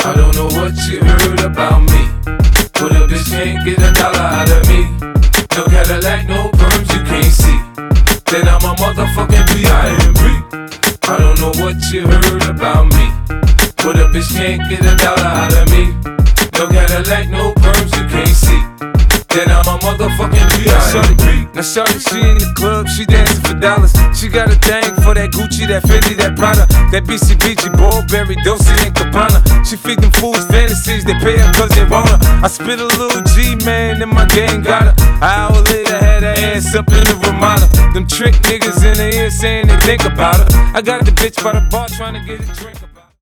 I don't know what you heard about me, but a bitch can't get $1 out of me. No Cadillac, no perms you can't see, then I'm a motherfucking B.I.M.B. I don't know what you heard about me, but a bitch can't get $1 out of me. No Cadillac, no perms you can't see, then I'm a motherfucking B.I.M.B. Now shorty, she in the club, she dancing for dollars. She got a thing for that Gucci, that Fendi, that Prada, that BCBG, Burberry, Dolce & Gabbana. She feed them fools fantasies, they pay her cause they want her. I spit a little G, man, and my gang got her. An hour later, had her ass up in the Ramada. Them trick niggas in the ear saying they think about her. I got the bitch by the bar trying to get a drink.